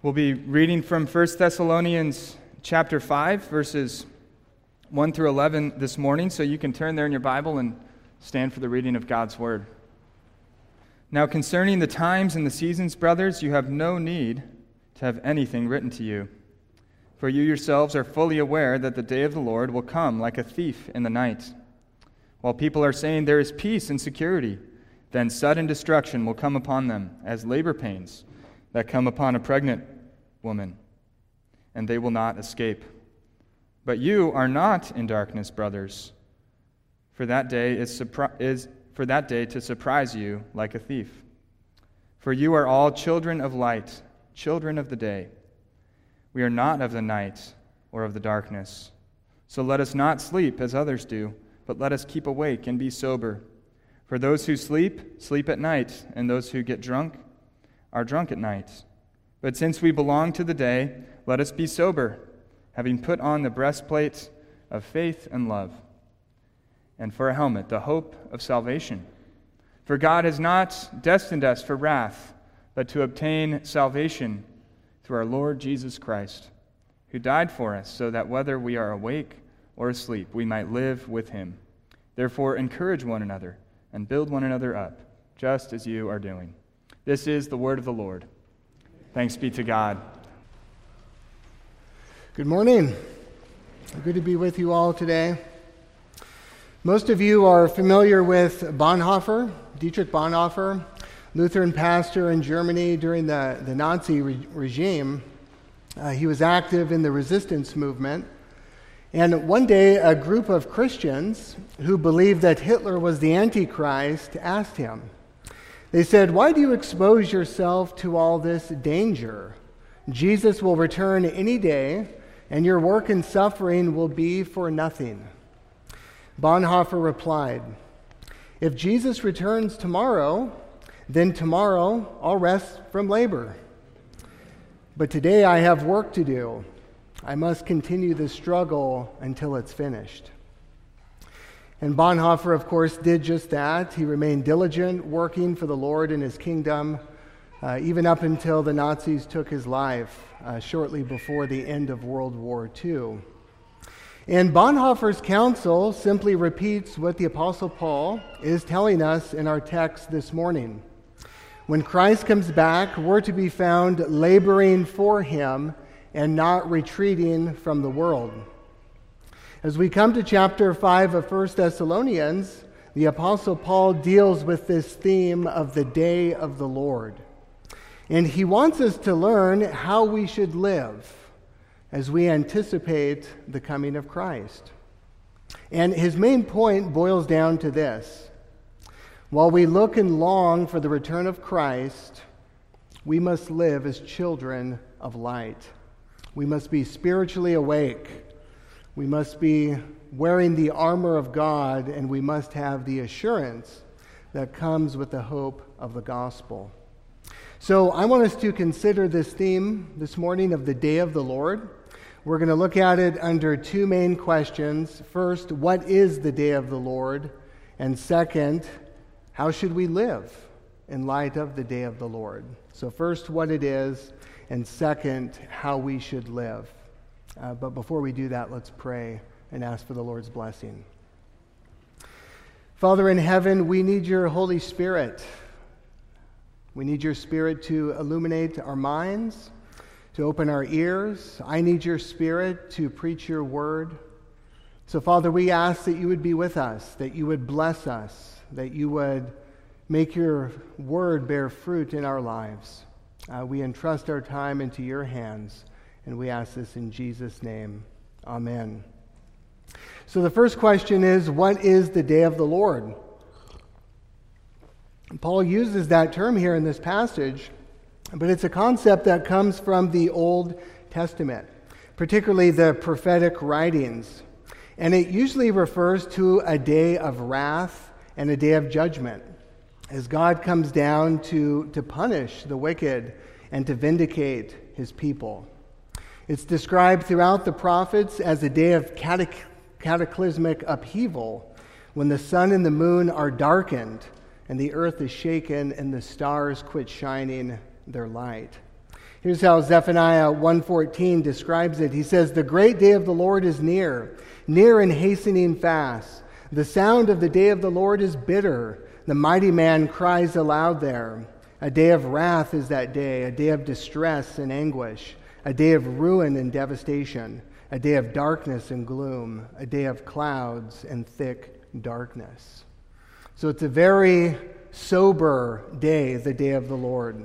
We'll be reading from 1 Thessalonians chapter 5, verses 1 through 11 this morning, so you can turn there in your Bible and stand for the reading of God's Word. Now concerning the times and the seasons, brothers, you have no need to have anything written to you, for you yourselves are fully aware that the day of the Lord will come like a thief in the night. While people are saying there is peace and security, then sudden destruction will come upon them as labor pains that come upon a pregnant woman, and they will not escape. But you are not in darkness, brothers, for that day to surprise you like a thief. For you are all children of light, children of the day. We are not of the night or of the darkness. So let us not sleep as others do, but let us keep awake and be sober. For those who sleep, sleep at night, and those who get drunk are drunk at night. But since we belong to the day, let us be sober, having put on the breastplate of faith and love, and for a helmet, the hope of salvation. For God has not destined us for wrath, but to obtain salvation through our Lord Jesus Christ, who died for us, so that whether we are awake or asleep, we might live with him. Therefore, encourage one another and build one another up, just as you are doing. This is the word of the Lord. Thanks be to God. Good morning. Good to be with you all today. Most of you are familiar with Bonhoeffer, Dietrich Bonhoeffer, Lutheran pastor in Germany during the Nazi regime. He was active in the resistance movement. And one day, a group of Christians who believed that Hitler was the Antichrist asked him, they said, "Why do you expose yourself to all this danger? Jesus will return any day, and your work and suffering will be for nothing." Bonhoeffer replied, "If Jesus returns tomorrow, then tomorrow I'll rest from labor. But today I have work to do. I must continue the struggle until it's finished." And Bonhoeffer, of course, did just that. He remained diligent, working for the Lord and his kingdom, even up until the Nazis took his life shortly before the end of World War II. And Bonhoeffer's counsel simply repeats what the Apostle Paul is telling us in our text this morning. When Christ comes back, we're to be found laboring for him and not retreating from the world. As we come to chapter 5 of 1 Thessalonians, the Apostle Paul deals with this theme of the day of the Lord. And he wants us to learn how we should live as we anticipate the coming of Christ. And his main point boils down to this: while we look and long for the return of Christ, we must live as children of light. We must be spiritually awake. We must be wearing the armor of God, and we must have the assurance that comes with the hope of the gospel. So I want us to consider this theme this morning of the day of the Lord. We're going to look at it under two main questions. First, what is the day of the Lord? And second, how should we live in light of the day of the Lord? So first, what it is, and second, how we should live. But before we do that, let's pray and ask for the Lord's blessing. Father in heaven, we need your Holy Spirit. We need your Spirit to illuminate our minds, to open our ears. I need your Spirit to preach your word. So, Father, we ask that you would be with us, that you would bless us, that you would make your word bear fruit in our lives. We entrust our time into your hands, and we ask this in Jesus' name. Amen. So the first question is, what is the day of the Lord? Paul uses that term here in this passage, but it's a concept that comes from the Old Testament, particularly the prophetic writings. And it usually refers to a day of wrath and a day of judgment, as God comes down to punish the wicked and to vindicate his people. It's described throughout the prophets as a day of cataclysmic upheaval, when the sun and the moon are darkened and the earth is shaken and the stars quit shining their light. Here's how Zephaniah 1:14 describes it. He says, "The great day of the Lord is near, near and hastening fast. The sound of the day of the Lord is bitter. The mighty man cries aloud there. A day of wrath is that day, a day of distress and anguish, a day of ruin and devastation, a day of darkness and gloom, a day of clouds and thick darkness." So it's a very sober day, the day of the Lord.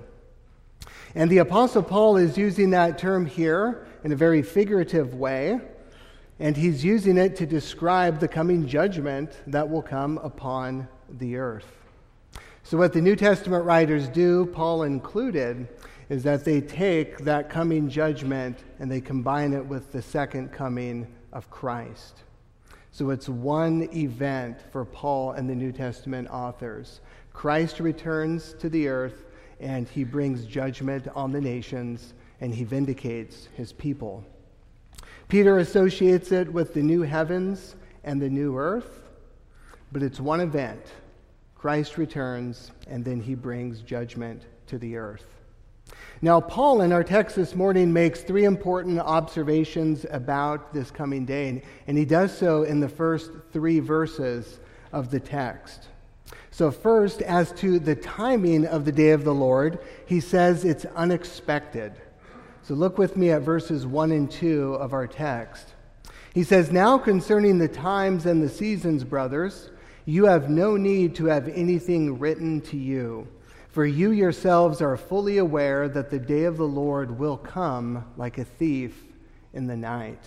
And the Apostle Paul is using that term here in a very figurative way, and he's using it to describe the coming judgment that will come upon the earth. So what the New Testament writers do, Paul included, is that they take that coming judgment and they combine it with the second coming of Christ. So it's one event for Paul and the New Testament authors. Christ returns to the earth, and he brings judgment on the nations, and he vindicates his people. Peter associates it with the new heavens and the new earth, but it's one event. Christ returns, and then he brings judgment to the earth. Now, Paul in our text this morning makes three important observations about this coming day, and he does so in the first three verses of the text. So first, as to the timing of the day of the Lord, he says it's unexpected. So look with me at verses 1 and 2 of our text. He says, "Now concerning the times and the seasons, brothers, you have no need to have anything written to you, for you yourselves are fully aware that the day of the Lord will come like a thief in the night."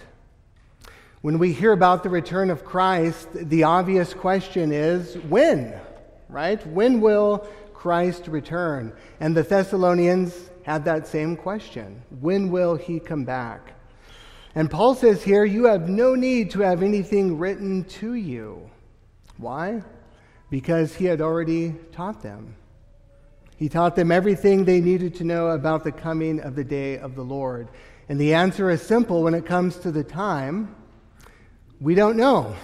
When we hear about the return of Christ, the obvious question is, when? Right? When will Christ return? And the Thessalonians had that same question. When will he come back? And Paul says here, you have no need to have anything written to you. Why? Because he had already taught them. He taught them everything they needed to know about the coming of the day of the Lord. And the answer is simple when it comes to the time. We don't know.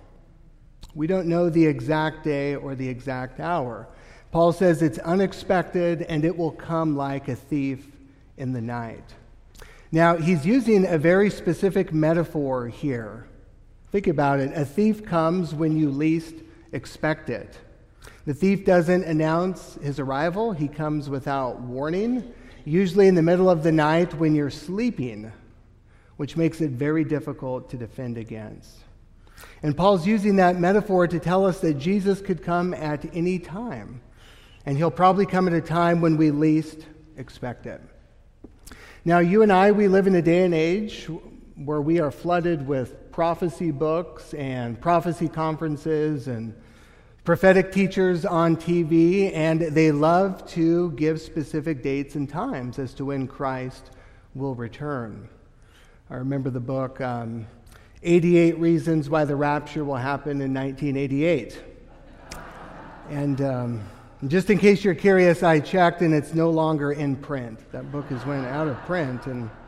We don't know the exact day or the exact hour. Paul says it's unexpected and it will come like a thief in the night. Now, he's using a very specific metaphor here. Think about it. A thief comes when you least expect it. The thief doesn't announce his arrival. He comes without warning, usually in the middle of the night when you're sleeping, which makes it very difficult to defend against. And Paul's using that metaphor to tell us that Jesus could come at any time. And he'll probably come at a time when we least expect it. Now, you and I, we live in a day and age where we are flooded with prophecy books and prophecy conferences and prophetic teachers on TV, and they love to give specific dates and times as to when Christ will return. I remember the book, 88 Reasons Why the Rapture Will Happen in 1988. And just in case you're curious, I checked and it's no longer in print. That book has went out of print.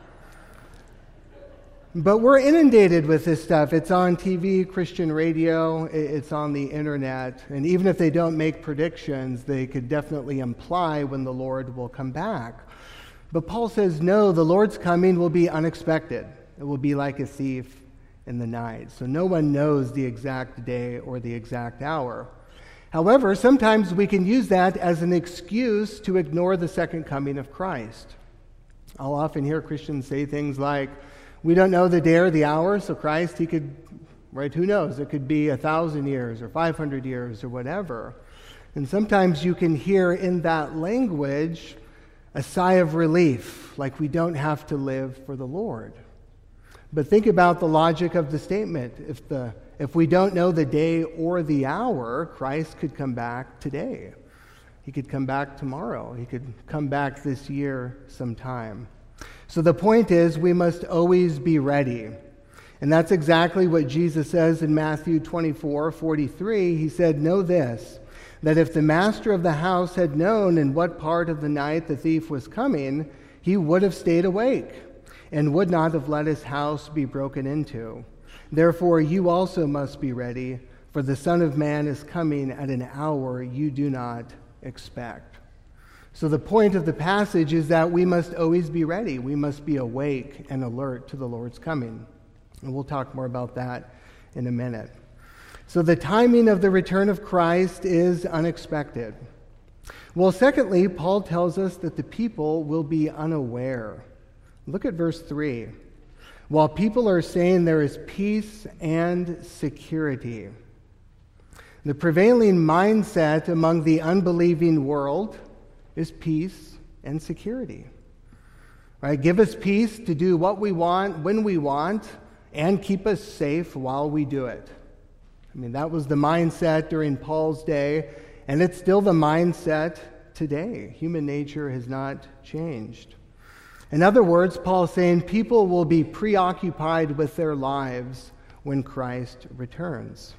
But we're inundated with this stuff. It's on TV, Christian radio, it's on the internet. And even if they don't make predictions, they could definitely imply when the Lord will come back. But Paul says, no, the Lord's coming will be unexpected. It will be like a thief in the night. So no one knows the exact day or the exact hour. However, sometimes we can use that as an excuse to ignore the second coming of Christ. I'll often hear Christians say things like, we don't know the day or the hour, so Christ, he could, right, who knows? It could be 1,000 years or 500 years or whatever. And sometimes you can hear in that language a sigh of relief, like we don't have to live for the Lord. But think about the logic of the statement. If we don't know the day or the hour, Christ could come back today. He could come back tomorrow. He could come back this year sometime. So the point is, we must always be ready. And that's exactly what Jesus says in Matthew 24:43. He said, know this, that if the master of the house had known in what part of the night the thief was coming, he would have stayed awake and would not have let his house be broken into. Therefore, you also must be ready, for the Son of Man is coming at an hour you do not expect. So the point of the passage is that we must always be ready. We must be awake and alert to the Lord's coming. And we'll talk more about that in a minute. So the timing of the return of Christ is unexpected. Well, secondly, Paul tells us that the people will be unaware. Look at verse 3. While people are saying there is peace and security. The prevailing mindset among the unbelieving world is peace and security. Right? Give us peace to do what we want, when we want, and keep us safe while we do it. I mean, that was the mindset during Paul's day, and it's still the mindset today. Human nature has not changed. In other words, Paul's saying people will be preoccupied with their lives when Christ returns.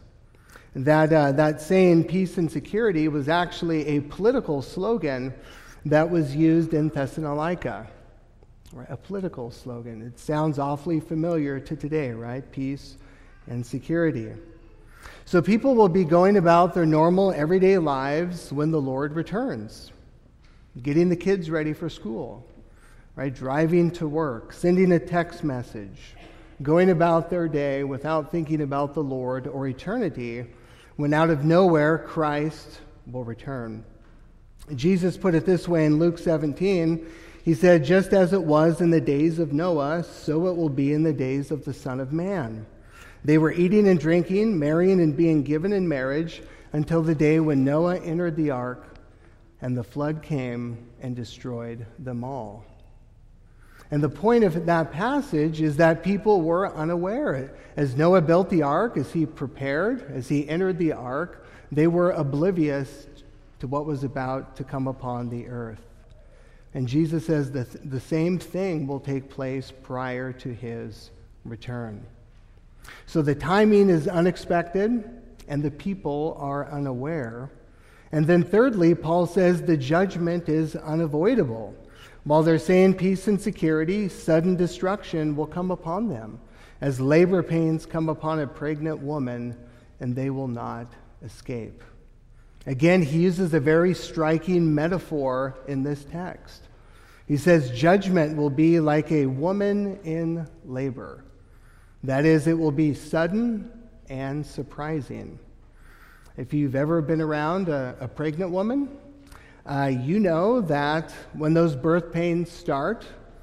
That saying, peace and security, was actually a political slogan that was used in Thessalonica. Right? A political slogan. It sounds awfully familiar to today, right? Peace and security. So people will be going about their normal everyday lives when the Lord returns. Getting the kids ready for school, right? Driving to work, sending a text message, going about their day without thinking about the Lord or eternity, when out of nowhere Christ will return. Jesus put it this way in Luke 17. He said, just as it was in the days of Noah, so it will be in the days of the Son of Man. They were eating and drinking, marrying and being given in marriage, until the day when Noah entered the ark, and the flood came and destroyed them all. And the point of that passage is that people were unaware. As Noah built the ark, as he prepared, as he entered the ark, they were oblivious to what was about to come upon the earth. And Jesus says that the same thing will take place prior to his return. So the timing is unexpected, and the people are unaware. And then thirdly, Paul says the judgment is unavoidable. While they're saying peace and security, sudden destruction will come upon them, as labor pains come upon a pregnant woman, and they will not escape. Again, he uses a very striking metaphor in this text. He says judgment will be like a woman in labor. That is, it will be sudden and surprising. If you've ever been around a pregnant woman, you know that when those birth pains start,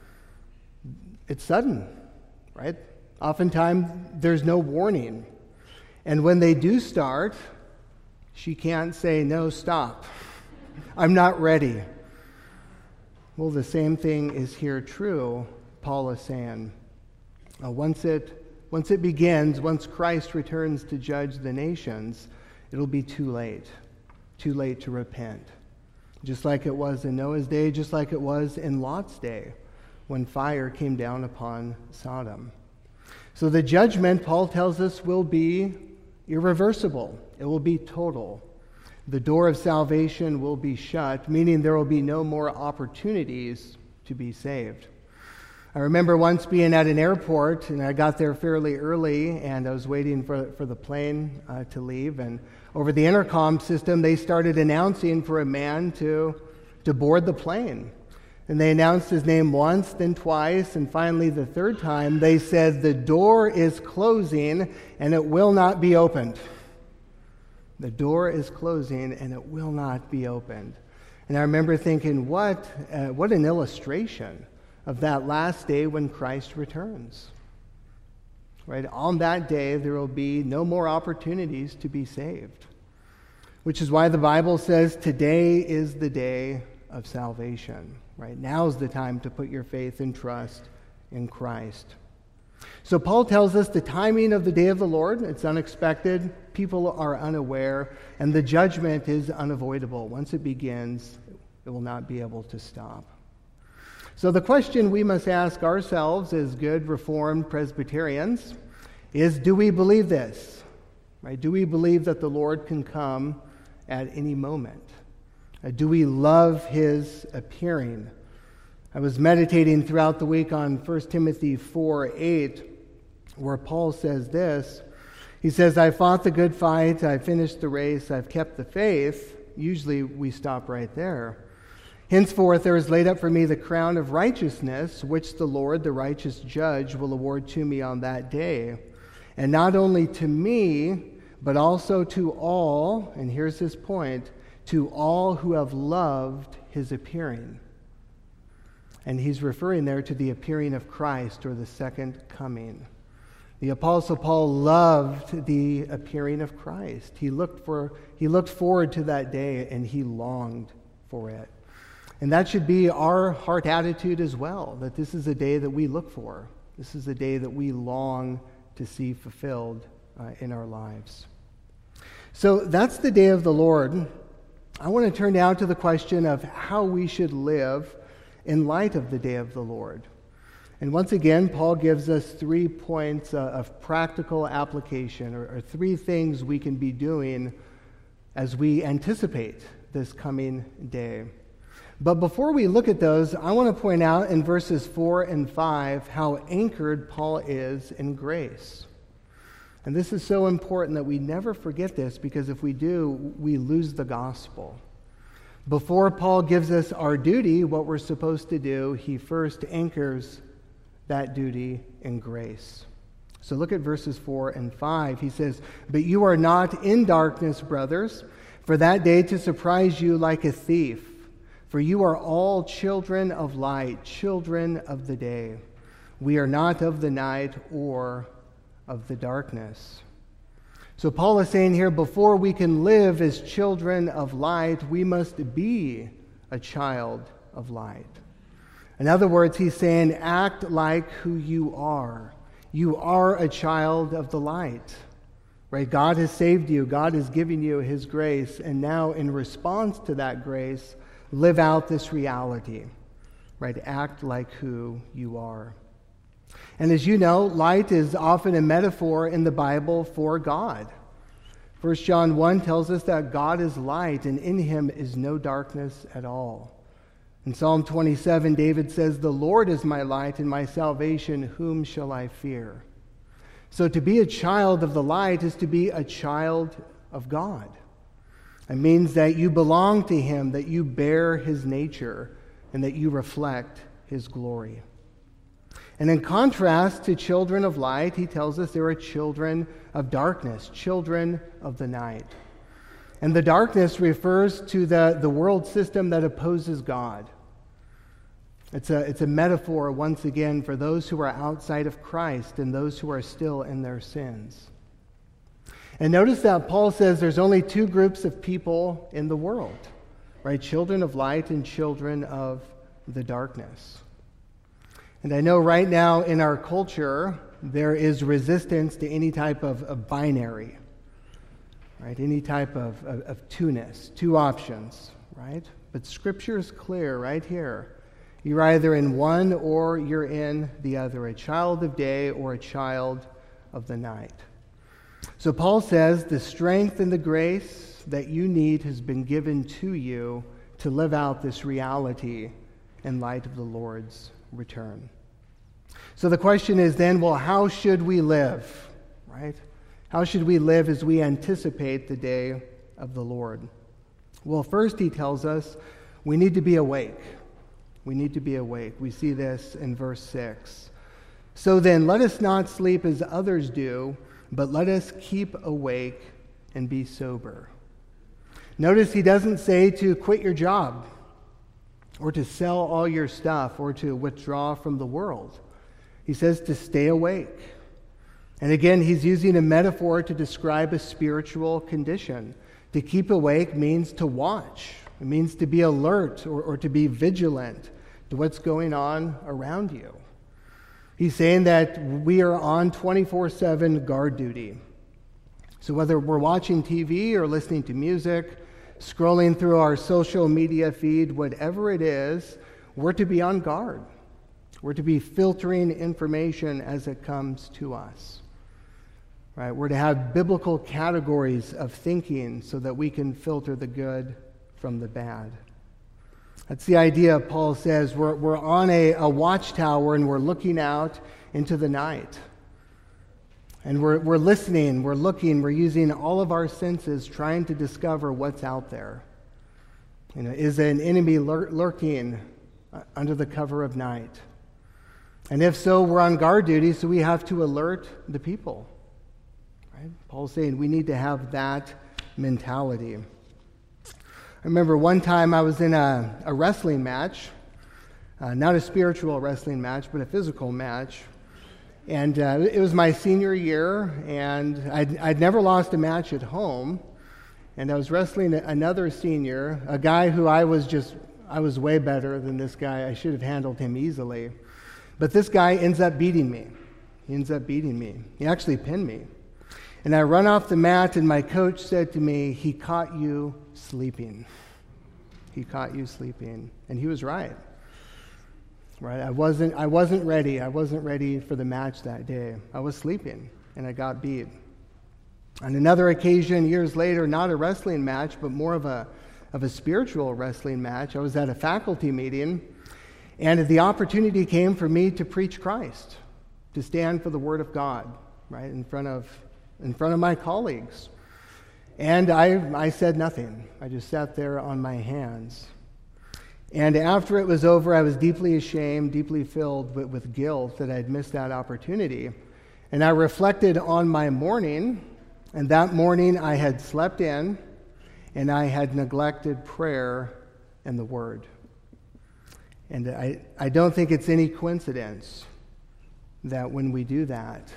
it's sudden, right? Oftentimes, there's no warning. And when they do start, she can't say, no, stop. I'm not ready. Well, the same thing is here true, Paul is saying. Once it begins, once Christ returns to judge the nations, it'll be too late to repent. Just like it was in Noah's day, just like it was in Lot's day, when fire came down upon Sodom. So the judgment, Paul tells us, will be irreversible. It will be total. The door of salvation will be shut, meaning there will be no more opportunities to be saved. I remember once being at an airport, and I got there fairly early, and I was waiting for the plane to leave, and over the intercom system, they started announcing for a man to board the plane. And they announced his name once, then twice, and finally the third time, they said, the door is closing, and it will not be opened. The door is closing, and it will not be opened. And I remember thinking, what an illustration of that last day when Christ returns. Right? On that day, there will be no more opportunities to be saved. Which is why the Bible says today is the day of salvation. Right? Now is the time to put your faith and trust in Christ. So Paul tells us the timing of the day of the Lord, it's unexpected, people are unaware, and the judgment is unavoidable. Once it begins, it will not be able to stop. So the question we must ask ourselves as good Reformed Presbyterians is, do we believe this? Right? Do we believe that the Lord can come at any moment? Do we love his appearing? I was meditating throughout the week on 1 Timothy 4:8, where Paul says this. He says, I fought the good fight, I finished the race, I've kept the faith. Usually we stop right there. Henceforth there is laid up for me the crown of righteousness, which the Lord, the righteous judge, will award to me on that day. And not only to me, but also to all, and here's his point, to all who have loved his appearing. And he's referring there to the appearing of Christ, or the second coming. The Apostle Paul loved the appearing of Christ. He looked forward to that day, and he longed for it. And that should be our heart attitude as well, that this is a day that we look for. This is a day that we long to see fulfilled in our lives. So that's the day of the Lord. I want to turn now to the question of how we should live in light of the day of the Lord. And once again, Paul gives us 3 points of practical application, or 3 things we can be doing as we anticipate this coming day. But before we look at those, I want to point out in verses 4 and 5 how anchored Paul is in grace. And this is so important that we never forget this, because if we do, we lose the gospel. Before Paul gives us our duty, what we're supposed to do, he first anchors that duty in grace. So look at verses 4 and 5. He says, "But you are not in darkness, brothers, for that day to surprise you like a thief. For you are all children of light, children of the day. We are not of the night or of the darkness." So Paul is saying here, before we can live as children of light, we must be a child of light. In other words, he's saying, act like who you are. You are a child of the light. Right? God has saved you. God has given you his grace. And now in response to that grace, live out this reality. Right? Act like who you are. And as you know, light is often a metaphor in the Bible for God. 1 John 1 tells us that God is light, and in him is no darkness at all. In Psalm 27, David says, "The Lord is my light and my salvation, whom shall I fear?" So to be a child of the light is to be a child of God. It means that you belong to him, that you bear his nature, and that you reflect his glory. And in contrast to children of light, he tells us there are children of darkness, children of the night. And the darkness refers to the world system that opposes God. It's a metaphor, once again, for those who are outside of Christ and those who are still in their sins. And notice that Paul says there's only 2 groups of people in the world, right? Children of light and children of the darkness. And I know right now in our culture, there is resistance to any type of binary, right? Any type of two-ness, 2 options, right? But Scripture is clear right here. You're either in one or you're in the other, a child of day or a child of the night. So Paul says the strength and the grace that you need has been given to you to live out this reality in light of the Lord's return. So the question is then, well, how should we live, right? How should we live as we anticipate the day of the Lord? Well, first he tells us we need to be awake. We need to be awake. We see this in verse 6. "So then, let us not sleep as others do, but let us keep awake and be sober." Notice he doesn't say to quit your job, or to sell all your stuff, or to withdraw from the world. He says to stay awake. And again, he's using a metaphor to describe a spiritual condition. To keep awake means to watch. It means to be alert or to be vigilant to what's going on around you. He's saying that we are on 24/7 guard duty. So whether we're watching TV or listening to music, scrolling through our social media feed, whatever it is, we're to be on guard. We're to be filtering information as it comes to us. Right? We're to have biblical categories of thinking so that we can filter the good from the bad. That's the idea. Paul says we're on a watchtower and we're looking out into the night. And we're listening, we're looking, we're using all of our senses trying to discover what's out there. Is an enemy lurking under the cover of night? And if so, we're on guard duty, so we have to alert the people. Right? Paul's saying we need to have that mentality. I remember one time I was in a wrestling match, not a spiritual wrestling match, but a physical match. And it was my senior year, and I'd never lost a match at home. And I was wrestling another senior, a guy who I was way better than this guy. I should have handled him easily. But this guy ends up beating me. He actually pinned me. And I run off the mat, and my coach said to me, "He caught you sleeping." And he was right. Right? I wasn't ready. I wasn't ready for the match that day. I was sleeping, and I got beat. On another occasion, years later, not a wrestling match, but more of a spiritual wrestling match, I was at a faculty meeting, and the opportunity came for me to preach Christ, to stand for the Word of God, right, in front of my colleagues. And I said nothing. I just sat there on my hands. And after it was over, I was deeply ashamed, deeply filled with guilt that I had missed that opportunity. And I reflected on my morning, and that morning I had slept in, and I had neglected prayer and the Word. And I don't think it's any coincidence that when we do that,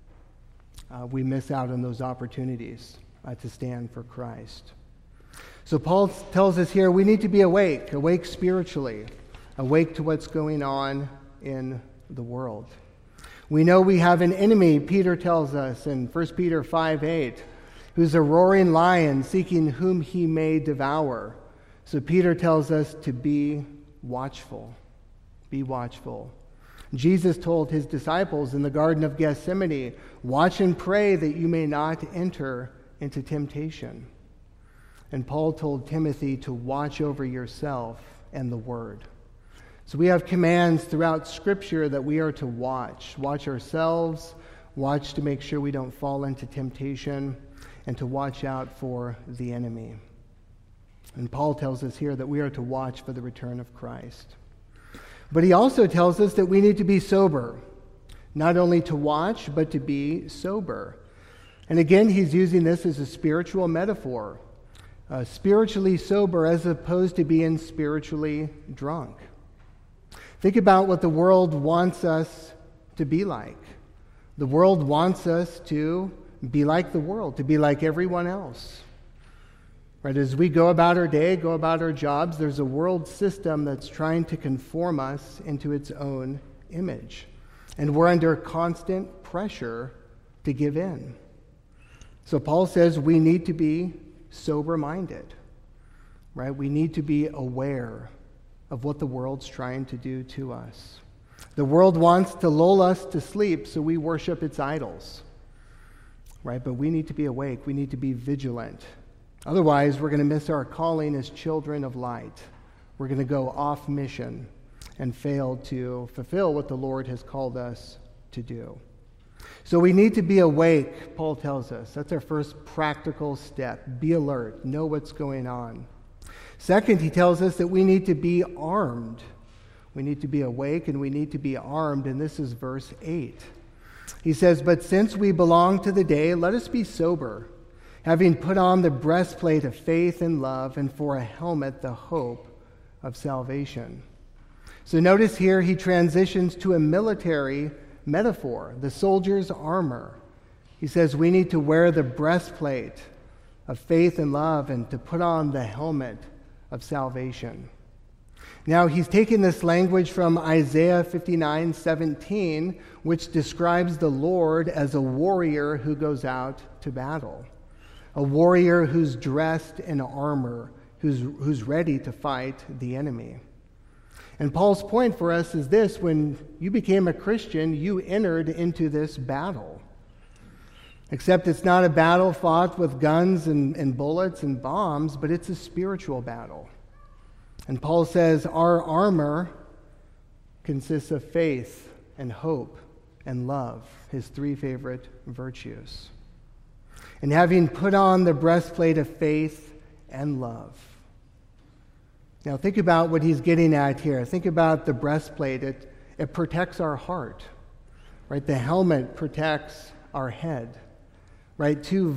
we miss out on those opportunities to stand for Christ. So Paul tells us here we need to be awake spiritually, awake to what's going on in the world. We know we have an enemy, Peter tells us in 1 Peter 5:8, who's a roaring lion seeking whom he may devour. So Peter tells us to be watchful. Be watchful. Jesus told his disciples in the Garden of Gethsemane, "Watch and pray that you may not enter into temptation." And Paul told Timothy to watch over yourself and the Word. So we have commands throughout Scripture that we are to watch ourselves, watch to make sure we don't fall into temptation, and to watch out for the enemy. And Paul tells us here that we are to watch for the return of Christ. But he also tells us that we need to be sober, not only to watch, but to be sober. And again, he's using this as a spiritual metaphor. Spiritually sober as opposed to being spiritually drunk. Think about what the world wants us to be like. The world wants us to be like the world, to be like everyone else. Right? As we go about our day, go about our jobs, there's a world system that's trying to conform us into its own image. And we're under constant pressure to give in. So Paul says we need to be sober-minded, right? We need to be aware of what the world's trying to do to us. The world wants to lull us to sleep, so we worship its idols, right? But we need to be awake. We need to be vigilant. Otherwise, we're going to miss our calling as children of light. We're going to go off mission and fail to fulfill what the Lord has called us to do. So we need to be awake, Paul tells us. That's our first practical step. Be alert. Know what's going on. Second, he tells us that we need to be armed. We need to be awake and we need to be armed, and this is verse 8. He says, "But since we belong to the day, let us be sober, having put on the breastplate of faith and love, and for a helmet the hope of salvation." So notice here he transitions to a military metaphor, the soldier's armor. He says we need to wear the breastplate of faith and love and to put on the helmet of salvation. Now he's taken this language from Isaiah 59:17, which describes the Lord as a warrior who goes out to battle. A warrior who's dressed in armor, who's ready to fight the enemy. And Paul's point for us is this: when you became a Christian, you entered into this battle. Except it's not a battle fought with guns and bullets and bombs, but it's a spiritual battle. And Paul says our armor consists of faith and hope and love, his three favorite virtues. And having put on the breastplate of faith and love. Now think about what he's getting at here. Think about the breastplate. It protects our heart, right? The helmet protects our head, right?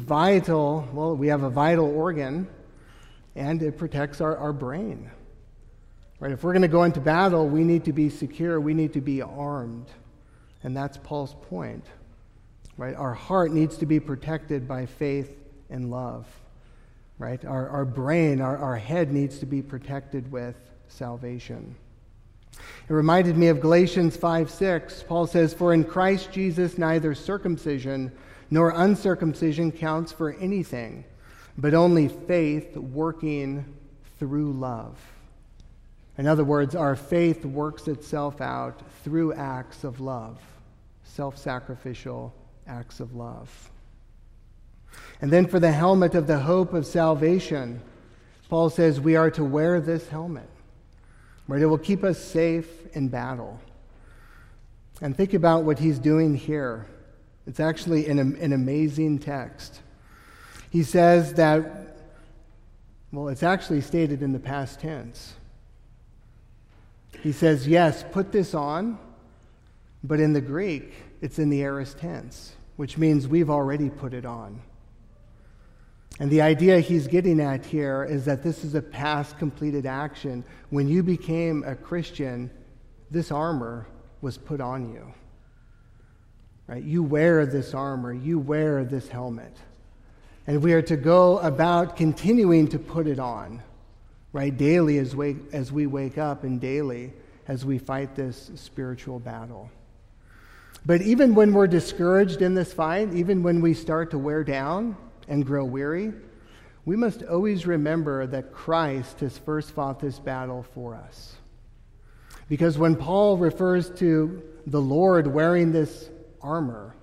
We have a vital organ, and it protects our brain, right? If we're going to go into battle, we need to be secure. We need to be armed. And that's Paul's point, right? Our heart needs to be protected by faith and love, right? Our brain, our head needs to be protected with salvation. It reminded me of Galatians 5:6. Paul says, "For in Christ Jesus neither circumcision nor uncircumcision counts for anything, but only faith working through love." In other words, our faith works itself out through acts of love, self-sacrificial acts of love. And then for the helmet of the hope of salvation, Paul says we are to wear this helmet, right? It will keep us safe in battle. And think about what he's doing here. It's actually an amazing text. He says that, it's actually stated in the past tense. He says, yes, put this on, but in the Greek, it's in the aorist tense, which means we've already put it on. And the idea he's getting at here is that this is a past completed action. When you became a Christian, this armor was put on you. Right? You wear this armor, you wear this helmet. And we are to go about continuing to put it on, right? Daily as we wake up, and daily as we fight this spiritual battle. But even when we're discouraged in this fight, even when we start to wear down and grow weary, we must always remember that Christ has first fought this battle for us. Because when Paul refers to the Lord wearing this armor,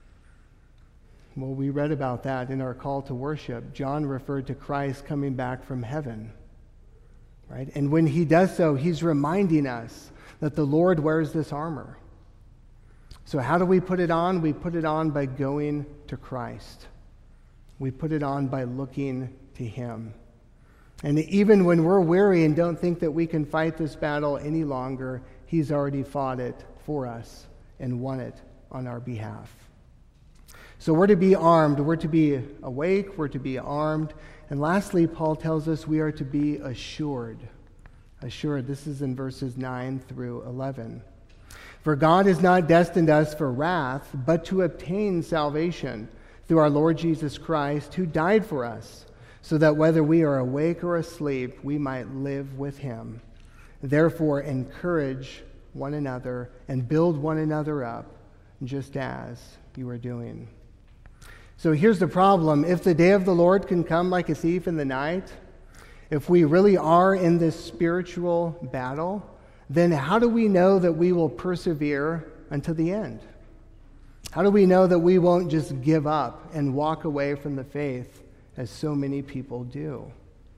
we read about that in our call to worship. John referred to Christ coming back from heaven, right? And when he does so, he's reminding us that the Lord wears this armor. So how do we put it on? We put it on by going to Christ. We put it on by looking to him. And even when we're weary and don't think that we can fight this battle any longer, he's already fought it for us and won it on our behalf. So we're to be armed. We're to be awake. We're to be armed. And lastly, Paul tells us we are to be assured. Assured. This is in verses 9 through 11. For God has not destined us for wrath, but to obtain salvation through our Lord Jesus Christ, who died for us, so that whether we are awake or asleep, we might live with him. Therefore, encourage one another and build one another up, just as you are doing. So here's the problem. If the day of the Lord can come like a thief in the night, if we really are in this spiritual battle, then how do we know that we will persevere until the end? How do we know that we won't just give up and walk away from the faith as so many people do?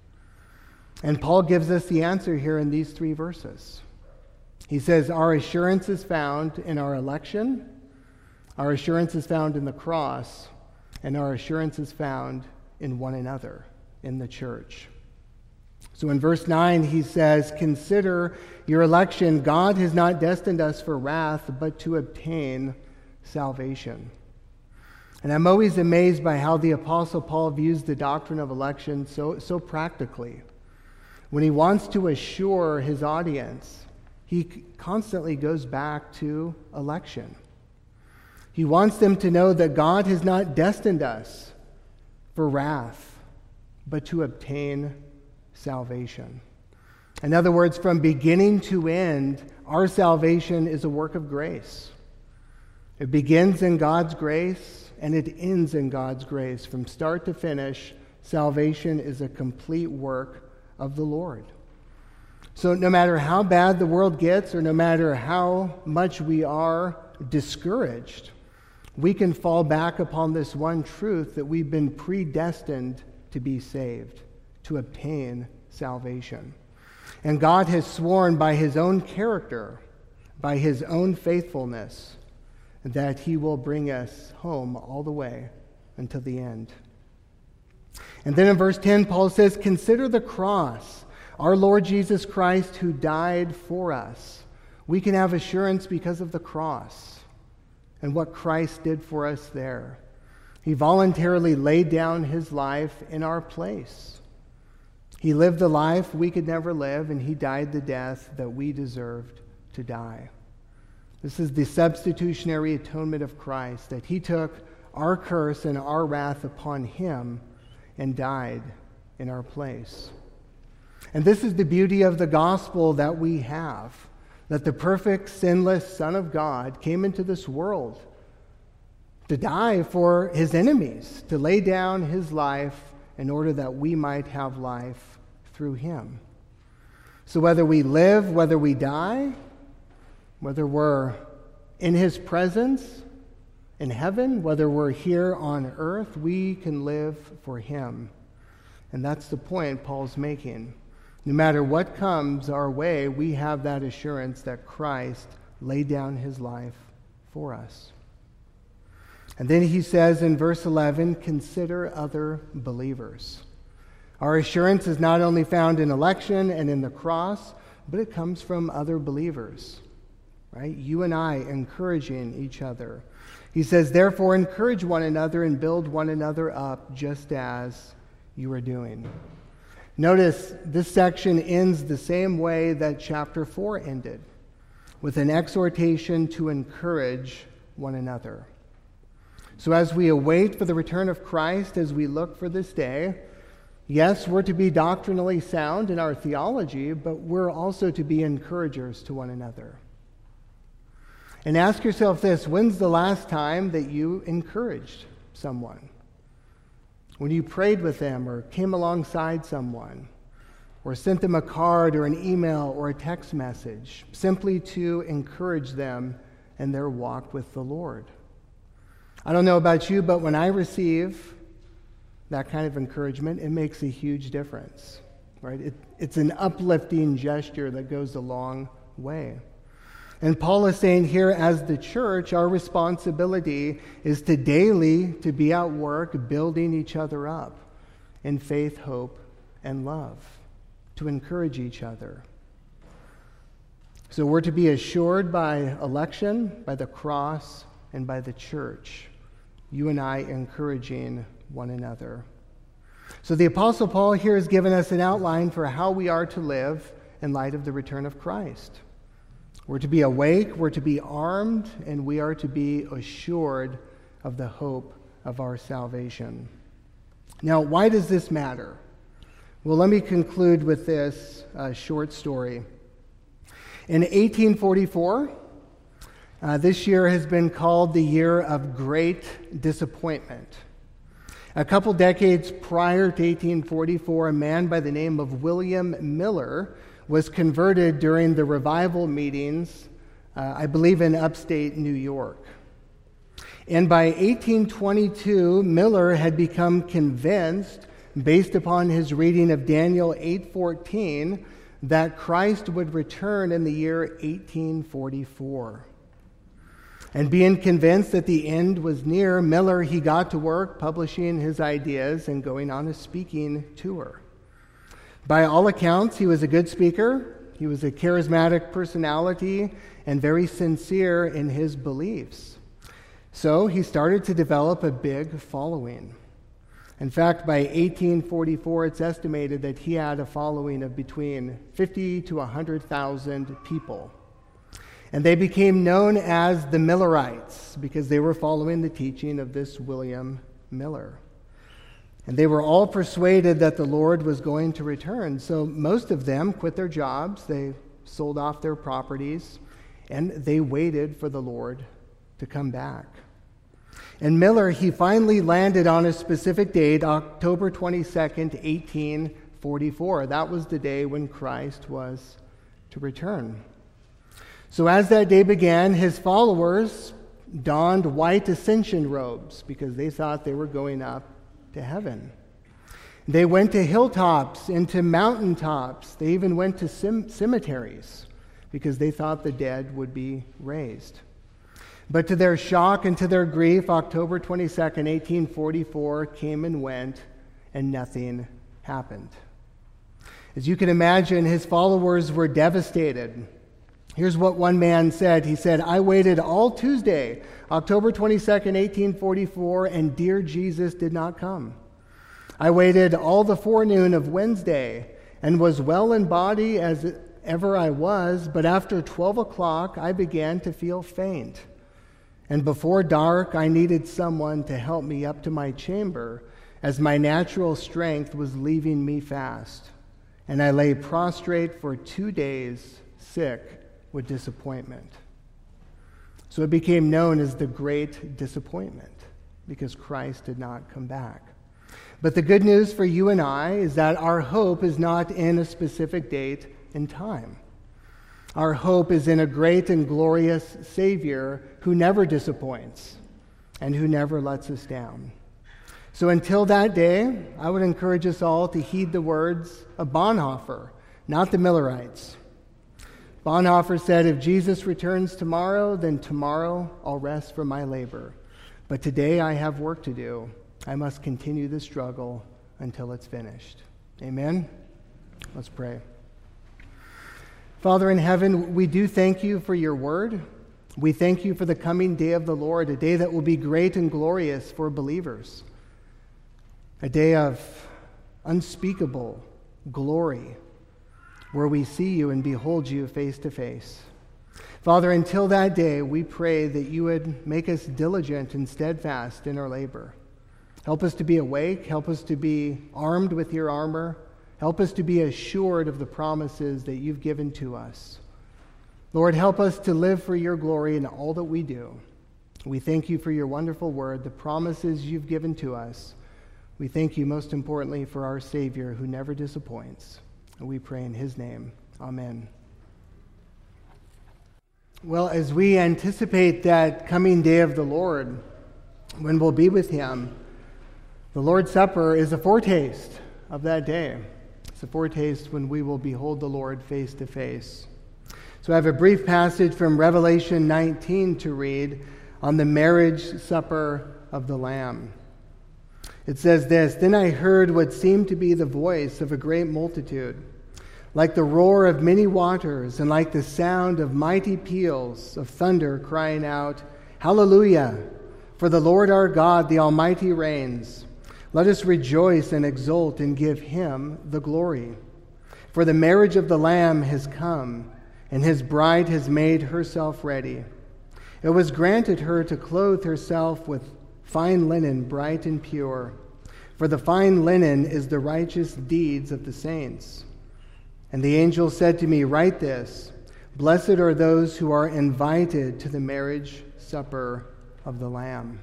And Paul gives us the answer here in these 3 verses. He says, our assurance is found in our election, our assurance is found in the cross, and our assurance is found in one another, in the church. So in verse 9, he says, consider your election. God has not destined us for wrath, but to obtain salvation. And I'm always amazed by how the Apostle Paul views the doctrine of election so practically. When he wants to assure his audience, he constantly goes back to election. He wants them to know that God has not destined us for wrath, but to obtain salvation. In other words, from beginning to end, our salvation is a work of grace. It begins in God's grace, and it ends in God's grace. From start to finish, salvation is a complete work of the Lord. So no matter how bad the world gets, or no matter how much we are discouraged, we can fall back upon this one truth that we've been predestined to be saved, to obtain salvation. And God has sworn by his own character, by his own faithfulness, that he will bring us home all the way until the end. And then in verse 10, Paul says, consider the cross our Lord Jesus Christ who died for us. We can have assurance because of the cross and what Christ did for us there. He voluntarily laid down his life in our place. He lived the life we could never live, and he died the death that we deserved to die. This is the substitutionary atonement of Christ, that he took our curse and our wrath upon him and died in our place. And this is the beauty of the gospel that we have, that the perfect, sinless Son of God came into this world to die for his enemies, to lay down his life in order that we might have life through him. So whether we live, whether we die, whether we're in his presence in heaven, whether we're here on earth, we can live for him. And that's the point Paul's making. No matter what comes our way, we have that assurance that Christ laid down his life for us. And then he says in verse 11, consider other believers. Our assurance is not only found in election and in the cross, but it comes from other believers, right? You and I encouraging each other. He says, therefore, encourage one another and build one another up just as you are doing. Notice this section ends the same way that chapter 4 ended, with an exhortation to encourage one another. So as we await for the return of Christ, as we look for this day, yes, we're to be doctrinally sound in our theology, but we're also to be encouragers to one another. And ask yourself this, when's the last time that you encouraged someone? When you prayed with them or came alongside someone or sent them a card or an email or a text message, simply to encourage them in their walk with the Lord. I don't know about you, but when I receive that kind of encouragement, it makes a huge difference, right? It's an uplifting gesture that goes a long way. And Paul is saying here, as the church, our responsibility is to daily to be at work building each other up in faith, hope, and love, to encourage each other. So we're to be assured by election, by the cross, and by the church, you and I encouraging one another. So the Apostle Paul here has given us an outline for how we are to live in light of the return of Christ. We're to be awake, we're to be armed, and we are to be assured of the hope of our salvation. Now, why does this matter? Well, let me conclude with this short story. In 1844, this year has been called the year of great disappointment. A couple decades prior to 1844, a man by the name of William Miller was converted during the revival meetings, I believe in upstate New York. And by 1822, Miller had become convinced, based upon his reading of Daniel 8:14, that Christ would return in the year 1844. And being convinced that the end was near, Miller, he got to work publishing his ideas and going on a speaking tour. By all accounts, he was a good speaker, he was a charismatic personality, and very sincere in his beliefs. So he started to develop a big following. In fact, by 1844, it's estimated that he had a following of between 50 to 100,000 people. And they became known as the Millerites because they were following the teaching of this William Miller. And they were all persuaded that the Lord was going to return. So most of them quit their jobs, they sold off their properties, and they waited for the Lord to come back. And Miller, he finally landed on a specific date, October 22nd, 1844. That was the day when Christ was to return. So as that day began, his followers donned white ascension robes because they thought they were going up to heaven. They went to hilltops and to mountaintops. They even went to cemeteries because they thought the dead would be raised. But to their shock and to their grief, October 22nd, 1844 came and went, and nothing happened. As you can imagine, his followers were devastated. Here's what one man said. He said, "I waited all Tuesday, October 22nd, 1844, and dear Jesus did not come. I waited all the forenoon of Wednesday and was well in body as ever I was, but after 12 o'clock I began to feel faint. And before dark I needed someone to help me up to my chamber, as my natural strength was leaving me fast. And I lay prostrate for 2 days, sick with disappointment." So it became known as the Great Disappointment, because Christ did not come back. But the good news for you and I is that our hope is not in a specific date and time. Our hope is in a great and glorious Savior who never disappoints and who never lets us down. So until that day, I would encourage us all to heed the words of Bonhoeffer, not the Millerites. Bonhoeffer said, "If Jesus returns tomorrow, then tomorrow I'll rest from my labor. But today I have work to do. I must continue the struggle until it's finished." Amen? Let's pray. Father in heaven, we do thank you for your word. We thank you for the coming day of the Lord, a day that will be great and glorious for believers, a day of unspeakable glory, where we see you and behold you face to face. Father, until that day, we pray that you would make us diligent and steadfast in our labor. Help us to be awake. Help us to be armed with your armor. Help us to be assured of the promises that you've given to us. Lord, help us to live for your glory in all that we do. We thank you for your wonderful word, the promises you've given to us. We thank you most importantly for our Savior who never disappoints. And we pray in his name. Amen. Well, as we anticipate that coming day of the Lord, when we'll be with him, the Lord's Supper is a foretaste of that day. It's a foretaste when we will behold the Lord face to face. So I have a brief passage from Revelation 19 to read on the marriage supper of the Lamb. It says this, "Then I heard what seemed to be the voice of a great multitude, like the roar of many waters, and like the sound of mighty peals of thunder, crying out, 'Hallelujah! For the Lord our God, the Almighty reigns. Let us rejoice and exult and give him the glory. For the marriage of the Lamb has come, and his bride has made herself ready. It was granted her to clothe herself with fine linen, bright and pure. For the fine linen is the righteous deeds of the saints.' And the angel said to me, 'Write this, blessed are those who are invited to the marriage supper of the Lamb.'"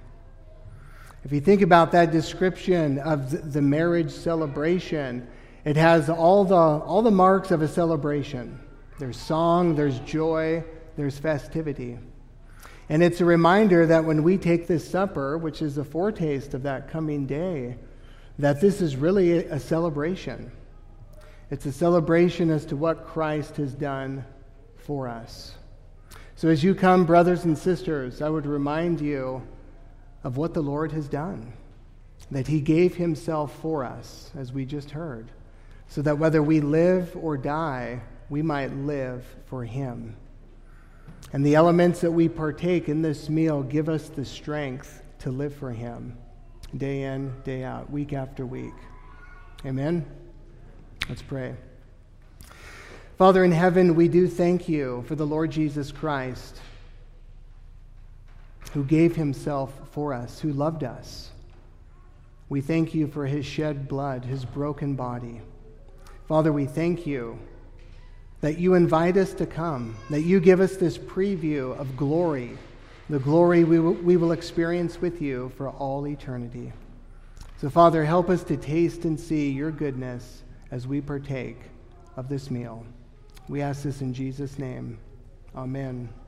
If you think about that description of the marriage celebration, it has all the marks of a celebration. There's song, there's joy, there's festivity. And it's a reminder that when we take this supper, which is a foretaste of that coming day, that this is really a celebration. It's a celebration as to what Christ has done for us. So as you come, brothers and sisters, I would remind you of what the Lord has done, that he gave himself for us, as we just heard, so that whether we live or die, we might live for him. And the elements that we partake in this meal give us the strength to live for him, day in, day out, week after week. Amen? Let's pray. Father in heaven, we do thank you for the Lord Jesus Christ, who gave himself for us, who loved us. We thank you for his shed blood, his broken body. Father, we thank you that you invite us to come, that you give us this preview of glory, the glory we will experience with you for all eternity. So, Father, help us to taste and see your goodness as we partake of this meal. We ask this in Jesus' name. Amen.